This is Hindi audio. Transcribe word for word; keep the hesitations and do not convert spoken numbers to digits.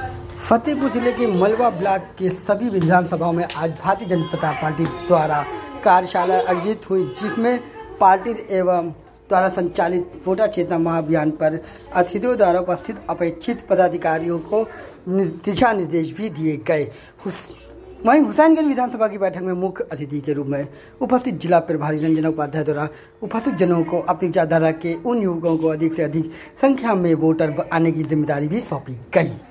फतेहपुर जिले के मलवा ब्लॉक के सभी विधानसभाओं में आज भारतीय जनता पार्टी द्वारा कार्यशाला आयोजित हुई, जिसमें पार्टी एवं द्वारा संचालित वोटर चेतना महाअभियान पर अतिथियों द्वारा उपस्थित अपेक्षित पदाधिकारियों को दिशा निर्देश भी दिए गए। वहीं हुसैनगंज विधानसभा की बैठक में मुख्य अतिथि के रूप में उपस्थित जिला प्रभारी रंजना उपाध्याय द्वारा उपस्थित जनों को अपनी विचारधारा के उन युवकों को अधिक से अधिक संख्या में वोटर आने की जिम्मेदारी भी सौंपी गई।